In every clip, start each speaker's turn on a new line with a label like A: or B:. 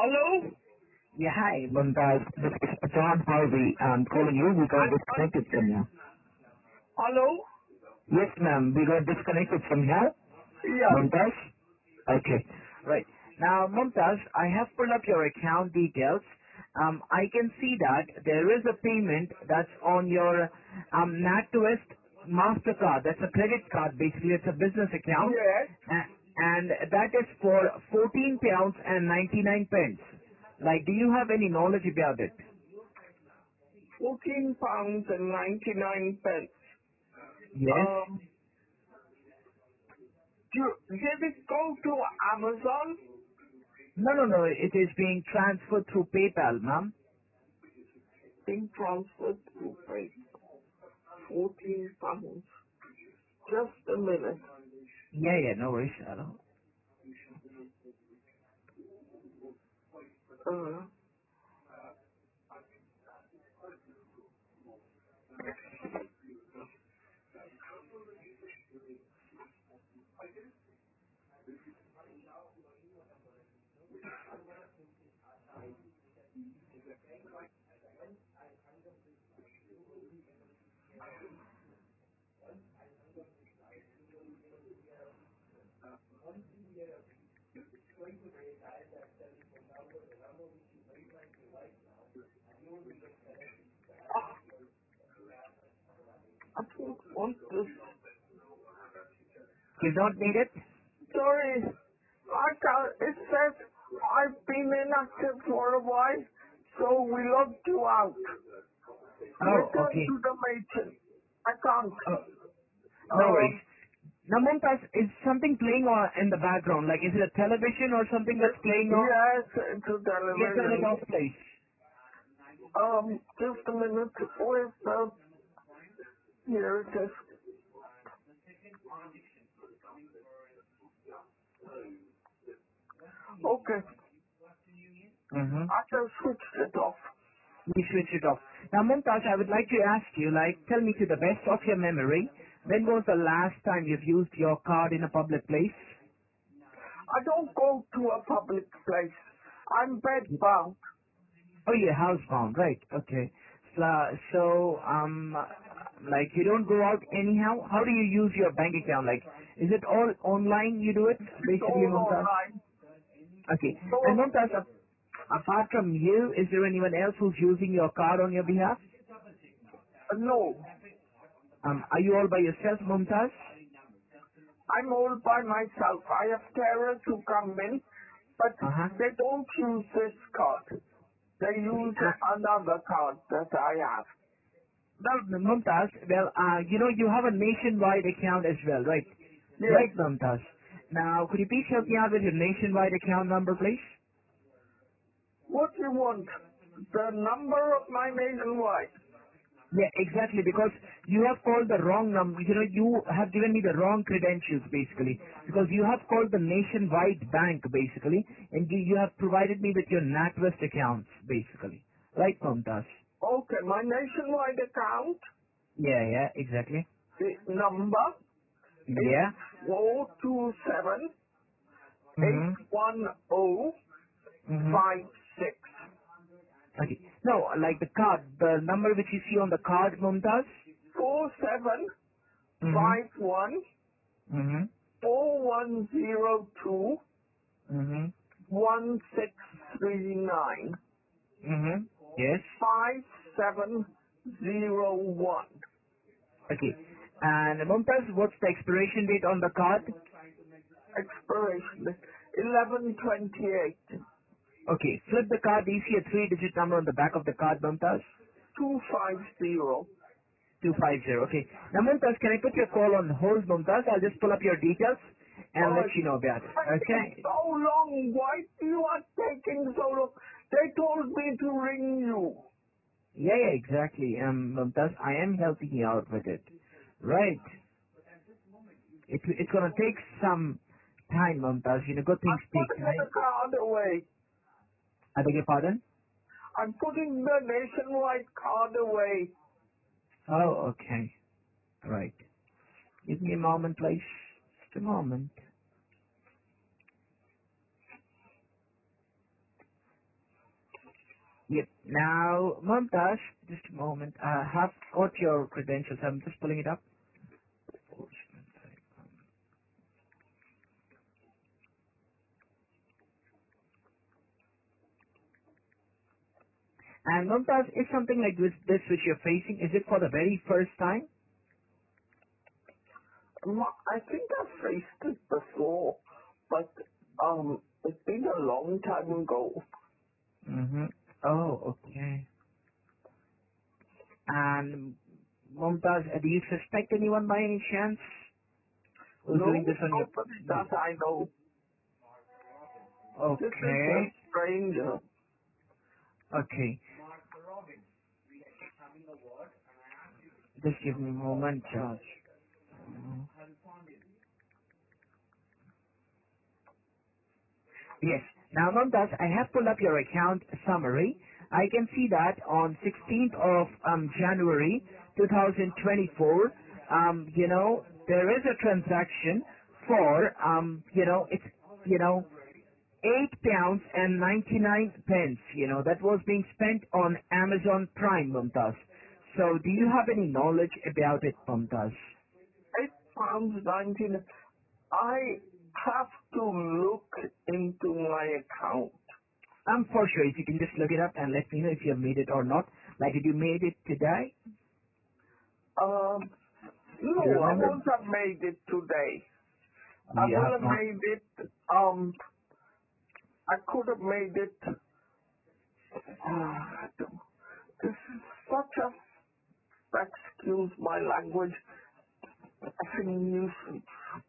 A: Hello?
B: Yeah, hi, Mumtaz. This is John Harvey. I'm calling you. We got disconnected from you.
A: Hello?
B: Yes, ma'am. We got disconnected from here.
A: Yeah.
B: Mumtaz? Okay. Right. Now, Mumtaz, I have pulled up your account details. I can see that there is a payment that's on your NatWest MasterCard. That's a credit card, basically. It's a business account.
A: Yes.
B: And that is for £14 and 99 pence. Like, do you have any knowledge about it?
A: £14 and 99 pence.
B: Yes.
A: Did it go to Amazon?
B: No, no, no. It is being transferred through PayPal, ma'am.
A: Being transferred to pay. £14. Just a minute.
B: Yeah, yeah. No worries. Hello.
A: Uh, I don't want this.
B: You don't need it?
A: Sorry. It says I've been inactive for a while, so we logged you out.
B: Oh,
A: Return
B: okay.
A: to the matrix. I can't.
B: Oh, no worries.
A: Um,
B: Now, Mumtaz, is something playing on in the background? Like, is it a television or something that's playing on?
A: yes, it's a
B: Yeah, turn it
A: television.
B: off, please.
A: Just a minute. Where's the... Here it is. Okay.
B: Mm-hmm.
A: I just switched it off.
B: We switch it off. Now, Mumtaz, I would like to ask you, like, tell me to the best of your memory, when was the last time you've used your card in a public place?
A: I don't go to a public place. I'm bedbound.
B: Oh, you're housebound, right? Okay. So, like, you don't go out anyhow? How do you use your bank account? Like, is it all online you do it,
A: It's
B: basically,
A: all
B: Mumtaz?
A: online.
B: Okay. And
A: So,
B: Mumtaz, apart from you, is there anyone else who's using your card on your behalf?
A: no.
B: Are you all by yourself, Mumtaz?
A: I'm all by myself. I have carers who come in, but
B: Uh-huh.
A: they don't use this card. They
B: Okay.
A: use another card that I have.
B: Well, Mumtaz, you have a nationwide account as well, right?
A: Yes.
B: Right, Mumtaz. Now, could you please help me out with your nationwide account number, please?
A: What do you want? The number of my nationwide.
B: Yeah, exactly, because you have called the wrong number. You have given me the wrong credentials, basically, because you have called the nationwide bank, basically, and you have provided me with your NatWest accounts, basically. Right, Mumtaz?
A: Okay, my nationwide account,
B: Yeah, yeah, exactly.
A: the number is
B: Yeah.
A: 427
B: Mm-hmm.
A: 81056.
B: Mm-hmm. Okay. No, like the card, the number which you see on the card, Mumtaz? Mm-hmm.
A: 4751
B: Mm-hmm.
A: 4102
B: Mm-hmm.
A: 1639
B: Mm-hmm. Yes.
A: 5701.
B: Okay. And Mumtaz, what's the expiration date on the card?
A: Expiration date 1128
B: Okay. Flip the card. Do you see a three-digit number on the back of the card, Mumtaz?
A: 250.
B: 250. Okay. Now, Mumtaz, can I put your call on hold, Mumtaz? I'll just pull up your details and let
A: Oh,
B: you know about it.
A: it's
B: Okay?
A: so long. Why you are taking so long? They told me to ring you.
B: Yeah, yeah, exactly. Mumtaz, I am helping you out with it. Right. It's gonna take some time, Mumtaz. Good things
A: I'm
B: take
A: putting the
B: time.
A: card away.
B: I beg your pardon?
A: I'm putting the nationwide card away.
B: Oh, okay. Right. Give me a moment, please. Just a moment. Yep. Now, Mumtaz, just a moment. I have got your credentials. I'm just pulling it up. And Mumtaz, is something like this which you're facing, is it for the very first time?
A: I think I faced it before, but it's been a long time ago.
B: Mm-hmm. Oh, okay. And Mumtaz, do you suspect anyone by any chance who's
A: No,
B: doing this on your...
A: nobody that I know. This is
B: Okay.
A: a stranger.
B: Okay. Just give me a moment, George. Yes. Now, Mumtaz, I have pulled up your account summary. I can see that on 16th of January 2024, there is a transaction for, it's, 8 pounds and 99 pence, that was being spent on Amazon Prime, Mumtaz. So do you have any knowledge about it, Mumtaz?
A: £8.19. I have to look into my account.
B: For sure, if you can just look it up and let me know if you have made it or not. Like, did you made it today?
A: Um,
B: Do you
A: no, I
B: remember?
A: won't have made it today. I
B: You
A: will
B: have
A: have
B: not.
A: made it, I could have made it, this is such excuse my language, effing nuisance.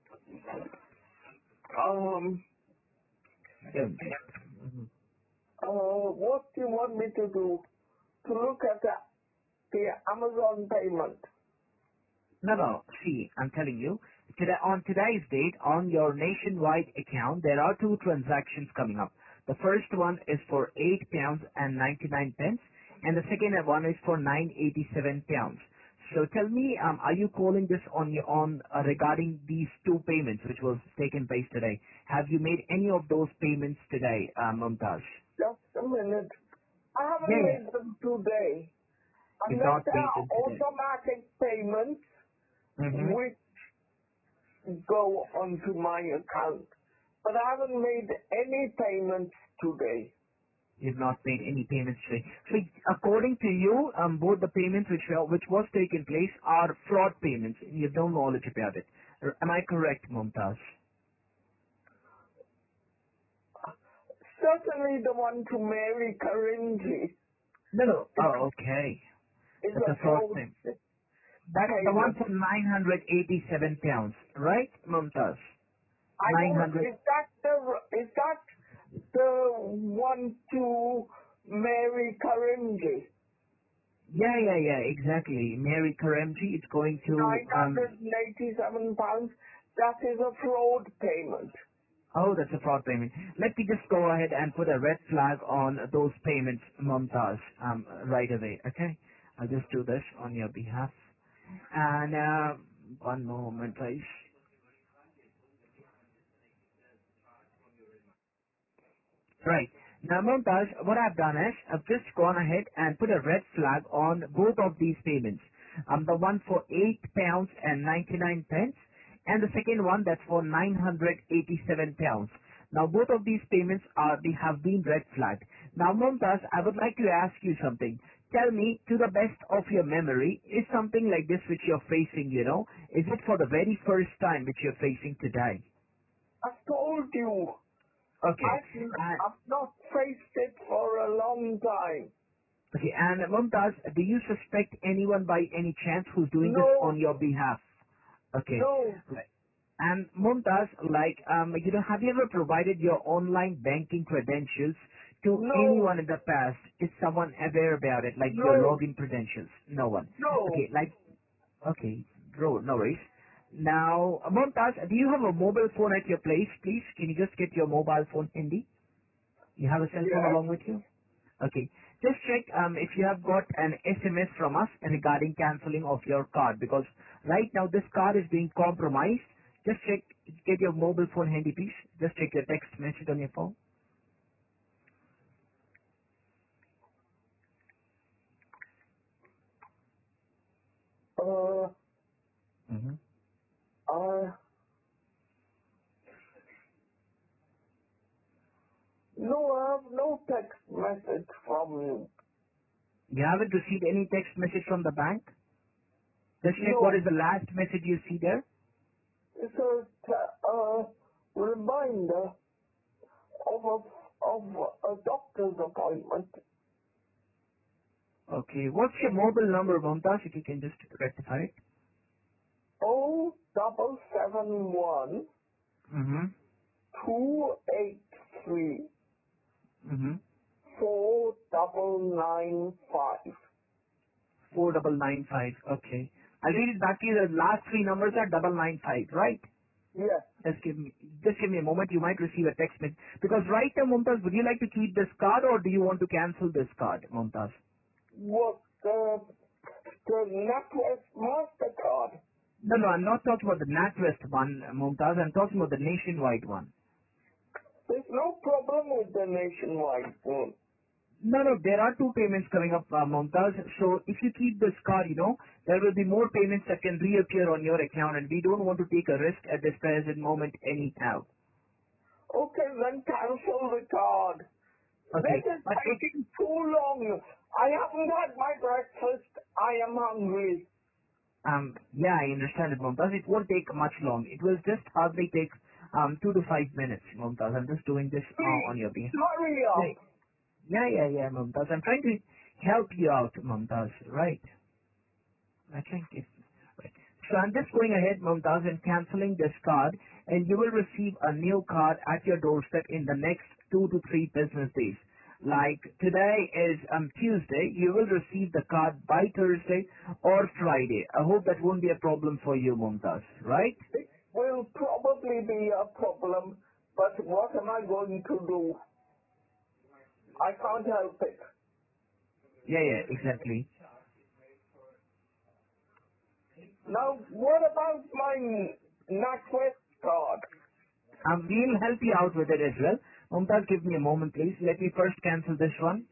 A: Um,
B: Don't get. Mhm.
A: what do you want me to do? To look at the Amazon payment?
B: No, no. See, I'm telling you, today on today's date, on your nationwide account, there are two transactions coming up. The first one is for 8 pounds and 99 pence, and the second one is for 987 pounds. So tell me, are you calling this on regarding these two payments which was taken place today? Have you made any of those payments today, Mumtaz?
A: Just a minute. I
B: Yeah,
A: haven't
B: yeah.
A: made them today.
B: You've
A: Unless
B: not
A: there
B: paid
A: are
B: them today.
A: automatic payments
B: Mm-hmm.
A: which go onto my account. But I haven't made any payments today.
B: You've not made any payments today. So according to you, both the payments which was taken place are fraud payments. You have no knowledge about it. Am I correct, Mumtaz?
A: Certainly the one to Mary Karinji
B: No, no.
A: is
B: Oh, okay. That's
A: a
B: a fraud
A: fraud
B: payment. That's the one
A: payment.
B: for 987 pounds, right, Mumtaz?
A: I don't,
B: 900.
A: is that the one to Mary Karinji?
B: Yeah, yeah, yeah, exactly. Mary Karemji is going to,
A: £987. That is a fraud payment.
B: oh, that's a fraud payment. Let me just go ahead and put a red flag on those payments, Mumtaz, right away, okay? I'll just do this on your behalf. And one moment, please. Right. Now, Mumtaz, what I've done is I've just gone ahead and put a red flag on both of these payments. The one for 8 pounds and 99 pence, and the second one that's for 987 pounds. Now, both of these payments they have been red flagged. Now, Mumtaz, I would like to ask you something. Tell me, to the best of your memory, is something like this which you're facing, is it for the very first time which you're facing today?
A: I've told you,
B: Okay.
A: I've not faced it for a long time.
B: Okay, and Mumtaz, do you suspect anyone by any chance who's doing this
A: No,
B: on your behalf? Okay,
A: no,
B: right. And Mumtaz, like, have you ever provided your online banking credentials to
A: no,
B: anyone in the past? Is someone aware about it, like your
A: no,
B: login credentials? No one.
A: no.
B: Okay, okay, bro, no worries. Now, Mumtaz, do you have a mobile phone at your place, please? Can you just get your mobile phone handy? You have a cell phone
A: Yes.
B: along with you? Okay. Just check if you have got an SMS from us regarding canceling of your card, because right now this card is being compromised. Just check, get your mobile phone handy, please. Just check your text message on your phone. Mm-hmm.
A: Uh, no, I have no text message from you.
B: You haven't received any text message from the bank? Just check what
A: No,
B: is the last message you see there.
A: it's a reminder of a doctor's appointment.
B: Okay. What's your mobile number, Mumtaz, if you can just rectify it?
A: 0771
B: Mm-hmm.
A: 283
B: Mm-hmm.
A: 4995.
B: 4995. Okay. I'll read it back to you. The last three numbers are 995, right?
A: Yes.
B: Just give me a moment. You might receive a text message. Because right now, Mumtaz, would you like to keep this card or do you want to cancel this card, Mumtaz?
A: What the NatWest Mastercard?
B: No, no, I'm not talking about the NatWest one, Mumtaz. I'm talking about the nationwide one.
A: There's no problem with the nationwide one.
B: No, no, there are two payments coming up, Mumtaz. So if you keep this card, there will be more payments that can reappear on your account, and we don't want to take a risk at this present moment anyhow.
A: Okay, then cancel the card.
B: Okay,
A: This is
B: but if
A: taking too long. I haven't had my breakfast. I am hungry.
B: yeah, I understand it, Mumtaz. It won't take much long. It will just hardly take 2 to 5 minutes, Mumtaz. I'm just doing this on
A: Please,
B: your behalf.
A: hurry up.
B: Yeah, yeah, Mumtaz. I'm trying to help you out, Mumtaz. Right. I can give. Right. So I'm just going ahead, Mumtaz, and canceling this card, and you will receive a new card at your doorstep in the next 2 to 3 business days. Like today is Tuesday, you will receive the card by Thursday or Friday. I hope that won't be a problem for you, Mumtaz, right?
A: It will probably be a problem, but what am I going to do? I can't help it.
B: Yeah, exactly.
A: Now, what about my NatWest card?
B: We'll help you out with it as well. Mumtaz, give me a moment, please. Let me first cancel this one.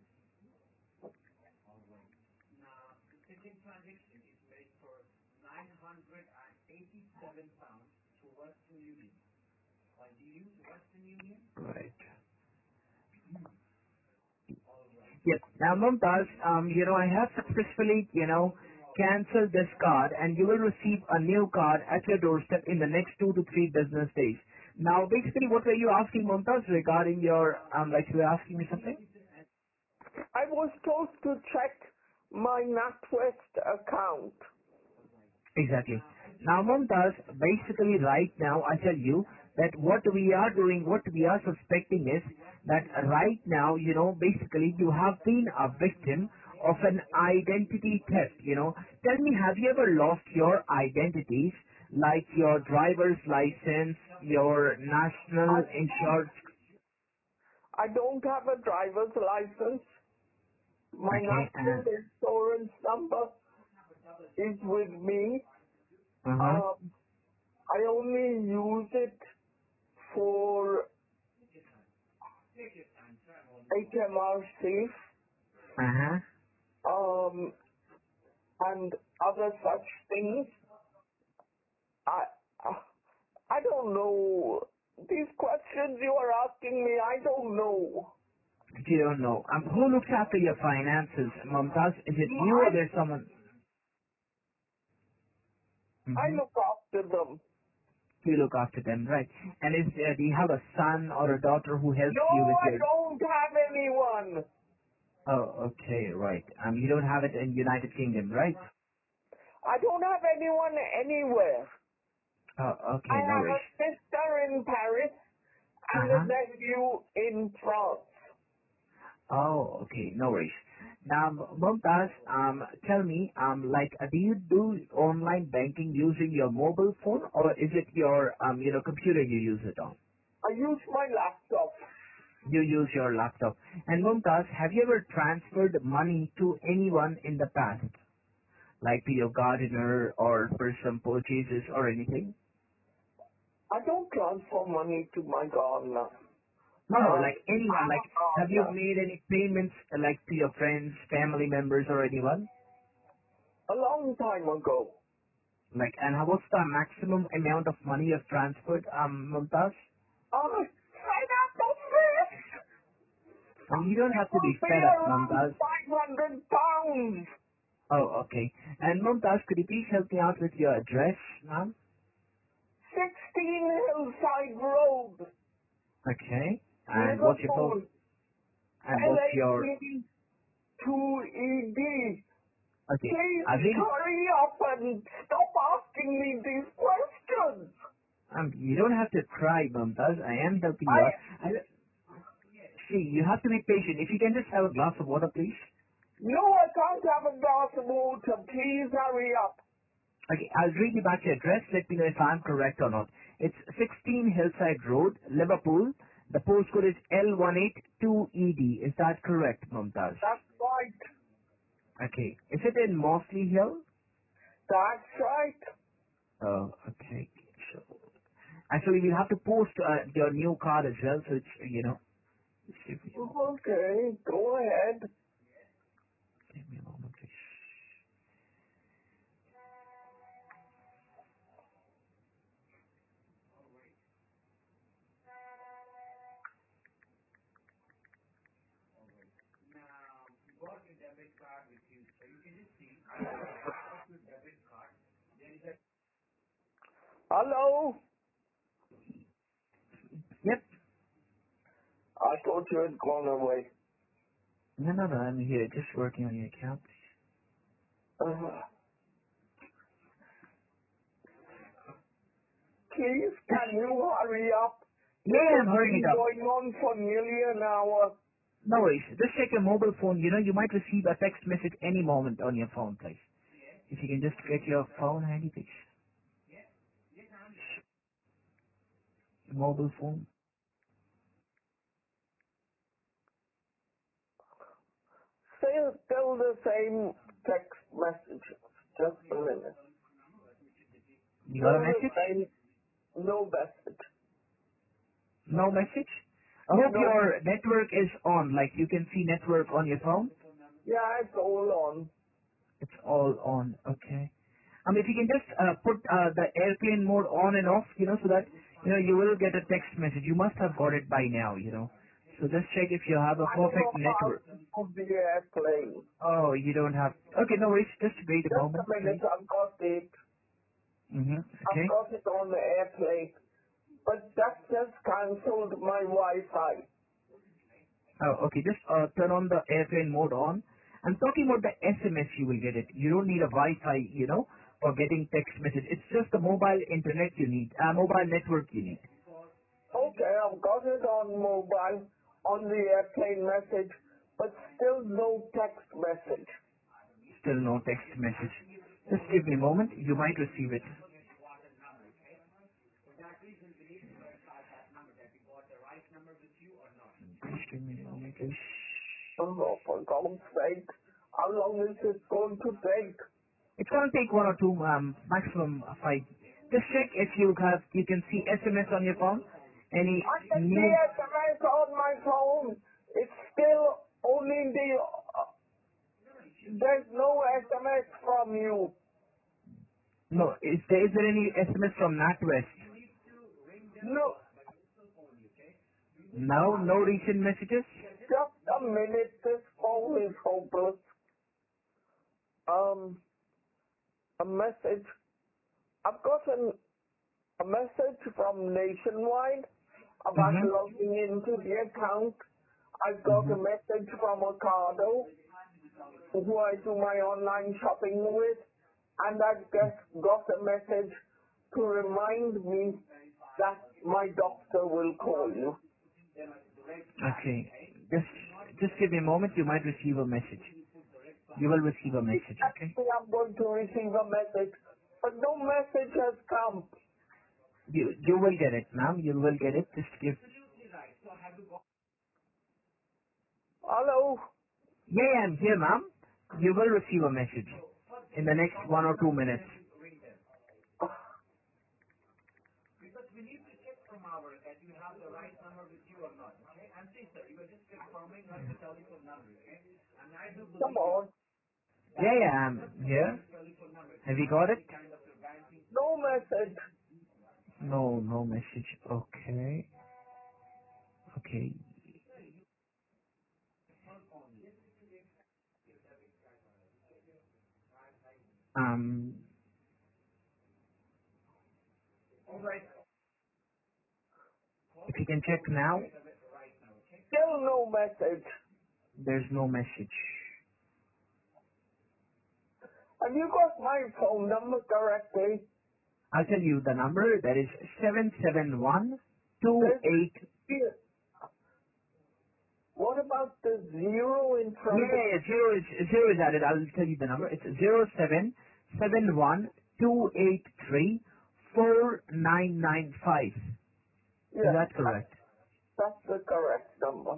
B: Right. Yes. Now, Mumtaz, I have successfully, canceled this card and you will receive a new card at your doorstep in the next 2 to 3 business days. Now, basically, what were you asking, Mumtaz, regarding your, like you were asking me something?
A: I was supposed to check my NatWest account.
B: Exactly. Now, Mumtaz, basically right now, I tell you that what we are doing, what we are suspecting is that right now, basically you have been a victim of an identity theft. Tell me, have you ever lost your identities, like your driver's license, your
A: I
B: national insurance?
A: I don't have a driver's license. My
B: Okay.
A: national insurance number is with me.
B: Uh-huh.
A: Um, I only use it for HMRC
B: Uh-huh.
A: and other such things. I I don't know. These questions you are asking me, I don't know.
B: You don't know. Who looks after your finances, Mumtaz? Is it you or
A: I
B: there's someone?
A: I
B: Mm-hmm.
A: look after them.
B: You look after them, right? And do you have a son or a daughter who helps
A: No,
B: you with
A: I
B: your?
A: don't have anyone.
B: Oh, okay, right. You don't have it in United Kingdom, right?
A: I don't have anyone anywhere.
B: Oh,
A: I
B: okay, no
A: have
B: worries.
A: a sister in Paris
B: Uh
A: and a
B: huh.
A: nephew in France.
B: Oh, okay, no worries. Now, Mumtaz, tell me, do you do online banking using your mobile phone, or is it your, computer you use it on?
A: I use my laptop.
B: You use your laptop. And Mumtaz, have you ever transferred money to anyone in the past? Like to your gardener or for some purchases or anything?
A: I don't transfer money to my gardener.
B: No, no,
A: I
B: like anyone.
A: have
B: Like,
A: a
B: have you
A: gardener.
B: made any payments like to your friends, family members, or anyone?
A: A long time ago.
B: Like, and what's the maximum amount of money you've transferred, Mumtaz?
A: I'm fed up of this.
B: And you don't
A: It
B: have to be
A: will be
B: fed up,
A: around
B: Mumtaz.
A: £500.
B: Oh, okay. And Mumtaz, could you please help me out with your address, ma'am?
A: 16 Hillside Road,
B: Okay. And what's your post?
A: Liverpool,
B: And what's your?
A: LA 2ED.
B: Okay.
A: Please
B: I really.
A: hurry up and stop asking me these questions.
B: You don't have to cry, Mumtaz. I am helping you
A: I
B: out. See, you have to be patient. If you can just have a glass of water, please.
A: No, I can't have a glass of water. Please hurry up.
B: Okay, I'll read you back your address. Let me know if I'm correct or not. It's 16 Hillside Road, Liverpool. The postcode is L182ED. Is that correct, Mumtaz?
A: That's right.
B: Okay. Is it in Mossley Hill?
A: That's right.
B: Oh, okay. So, actually, we'll have to post your new card as well, so it's. Just give me a moment.
A: Okay, go ahead.
B: Give me a moment, please.
A: Hello?
B: Yep.
A: I thought you had gone away.
B: No, I'm here, just working on your account.
A: Uh, please, can you hurry up?
B: Yeah,
A: This
B: I'm
A: has
B: hurrying
A: been
B: it up.
A: going on for nearly an hour.
B: No worries. Just check your mobile phone. You might receive a text message any moment on your phone, please. If you can just get your phone handy, please. Your mobile phone.
A: Still the same text message. Just a minute.
B: You got a
A: Still the
B: message?
A: same, no message.
B: No message? I hope
A: No,
B: your network is on, like you can see network on your phone.
A: yeah, it's all on.
B: It's all on, okay. If you can just put the airplane mode on and off, so that, you will get a text message. You must have got it by now. So just check if you have a
A: I don't
B: perfect
A: know how
B: network.
A: to put the airplane.
B: Oh, you don't have. Okay, no worries. Just wait a
A: Just a
B: moment,
A: minute,
B: please.
A: I've got it. I've
B: Okay.
A: got it on the airplane. But that just cancelled my Wi-Fi.
B: Oh, okay. Just turn on the airplane mode on. I'm talking about the SMS you will get it. You don't need a Wi-Fi, for getting text message. It's just the mobile internet you need, mobile network you need.
A: Okay, I've got it on mobile, on the airplane message, but still no text message.
B: Still no text message. Just give me a moment. You might receive it. Just give me a moment, please.
A: Oh, for God's sake, how long is this going to take?
B: It's gonna take 1 or 2, maximum 5. Just check if you can see SMS on your phone. Any
A: I can see
B: new?
A: SMS on my phone. It's still only there's no SMS from you.
B: No. Is there any SMS from NatWest?
A: No,
B: No. No recent messages.
A: just a minute, this phone is hopeless. A message. I've got a message from Nationwide about
B: Mhm.
A: logging into the account. I've got a
B: Mhm.
A: message from Ocado, who I do my online shopping with, and I've just got a message to remind me that my doctor will call you.
B: Okay. Just give me a moment. You might receive a message. You will receive a message. Okay.
A: Actually, I'm going to receive a message, but no message has come.
B: You will get it, ma'am. You will get it. Just give.
A: Hello?
B: Yeah, I'm here, ma'am. You will receive a message in the next 1 or 2 minutes.
A: Come on.
B: Yeah, I'm here. Have you got it?
A: No message.
B: No, no message. Okay. Okay. Um, if you can check now,
A: Still no message.
B: there's no message.
A: Have you got my phone number correctly?
B: I'll tell you the number. That is 771
A: There's what about the zero in
B: Yeah,
A: front of
B: yeah, yeah, zero is added. I'll tell you the number. It's 0771 Is
A: yes,
B: that correct?
A: that's the correct number.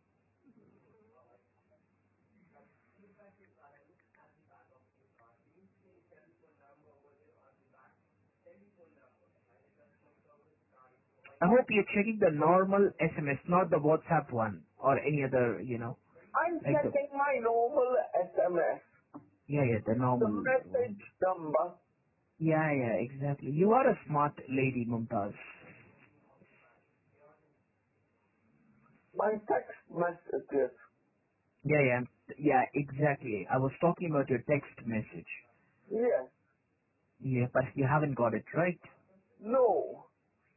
B: I hope you're checking the normal SMS, not the WhatsApp one or any other,
A: I'm
B: like the,
A: checking my normal SMS,
B: yeah, the
A: the
B: normal one.
A: message number,
B: Yeah, exactly. You are a smart lady, Mumtaz.
A: my text messages.
B: Yeah, exactly. I was talking about your text message.
A: Yes,
B: Yeah, but you haven't got it, right?
A: no.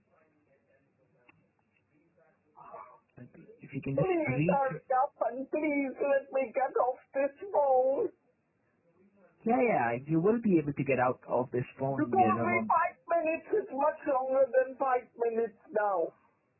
B: If you can just
A: Please
B: read.
A: hurry up and please let me get off this phone.
B: Yeah, you will be able to get out of this
A: You
B: phone,
A: told me
B: Mum.
A: 5 minutes is much longer than 5 minutes now.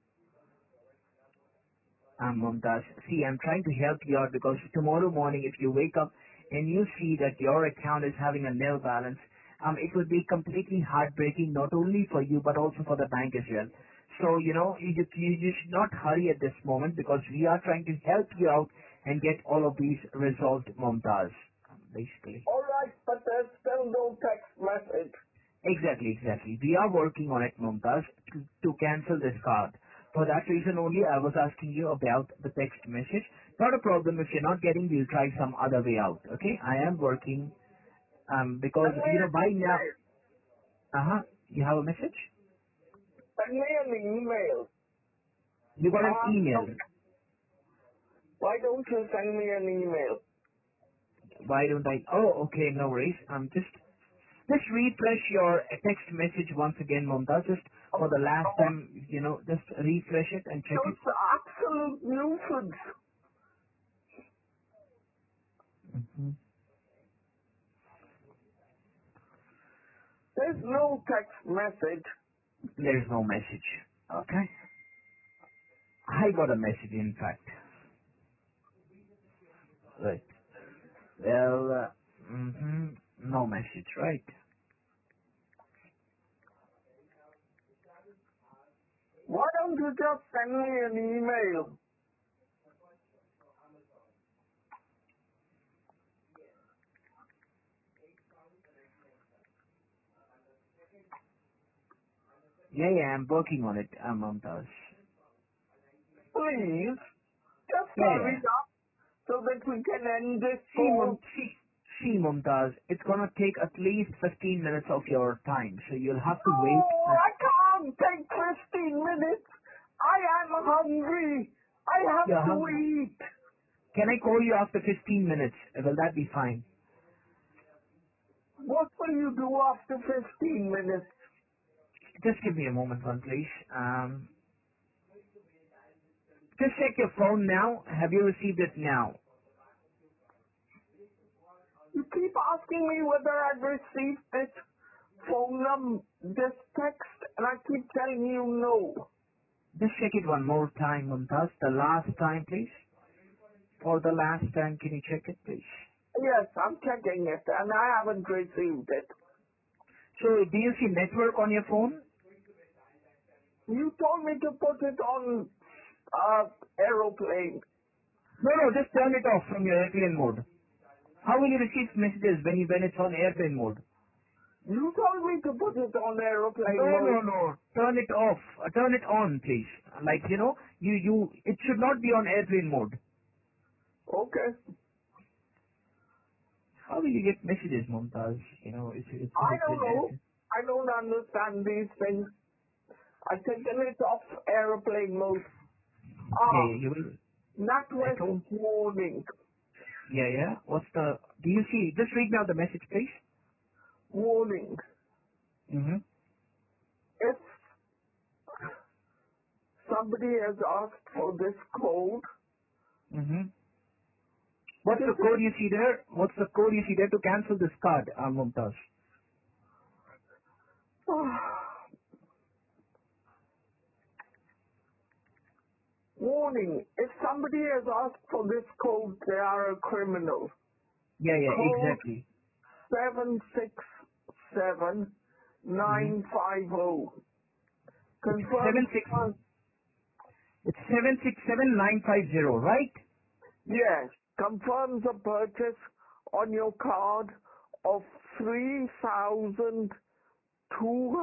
B: Mumtaz. See, I'm trying to help you out because tomorrow morning if you wake up and you see that your account is having a nil balance, it would be completely heartbreaking not only for you but also for the bank as well. So, you should not hurry at this moment because we are trying to help you out and get all of these resolved, Mumtaz, basically.
A: Alright, but there's still no text message.
B: Exactly. We are working on it, Mumtaz, to cancel this card. For that reason only, I was asking you about the text message. Not a problem. If you're not getting, we'll try some other way out. Okay? I am working, because,
A: Send me an
B: by now,
A: email.
B: you have a message?
A: Send me an email.
B: You got an
A: So
B: email.
A: why don't you send me an email?
B: Why don't I? Oh, okay, no worries. Just refresh your text message once again, Mumtaz. Just for the last time, just refresh it and check it.
A: Those absolute nuisance.
B: hmm
A: There's no text message.
B: There's no message. Okay? I got a message, in fact. Right. Well, no message, right?
A: Why don't you just send me an email?
B: Yeah, I'm working on it, Mumtaz.
A: Please. Just hurry
B: Yeah.
A: up so that we can end this
B: See,
A: call.
B: Mumtaz, it's gonna take at least 15 minutes of your time, so you'll have to
A: No,
B: wait.
A: I can't take 15 minutes. I am hungry. I have
B: You're
A: to
B: hungry.
A: eat.
B: Can I call you after 15 minutes? Will that be fine?
A: What will you do after 15 minutes?
B: Just give me a moment, one please. Just check your phone now. Have you received it now?
A: You keep asking me whether I've received this phone number, this text, and I keep telling you no.
B: Just check it one more time, Mumtaz. The last time, please. For the last time, can you check it, please?
A: Yes, I'm checking it, and I haven't received it.
B: So, do you see network on your phone?
A: You told me to put it on aeroplane.
B: No, just turn it off from your airplane mode. How will you receive messages when it's on airplane mode?
A: You told me to put it on
B: No,
A: aeroplane mode.
B: turn it off. Turn it on, please. Like, it should not be on airplane mode.
A: Okay.
B: How will you get messages, Mumtaz? It's
A: I
B: it's
A: don't
B: in
A: know.
B: airplane.
A: I don't understand these things. I've taken it off aeroplane mode.
B: Yeah,
A: Ah,
B: yeah, you will. I
A: NatWest
B: told.
A: warning.
B: Yeah, yeah. What's the? Do you see? Just read me out the message, please.
A: Warning.
B: Mhm.
A: If somebody has asked for this code,
B: Mhm. What's
A: this
B: the code you see there? What's the code you see there to cancel this card, Mumtaz?
A: warning. If somebody has asked for this code, they are a criminal.
B: Yeah, yeah,
A: Code
B: exactly. Mhm.
A: 767950.
B: It's
A: Confirms,
B: 76. It's 767950, right?
A: yes, confirms a purchase on your card of 3,200.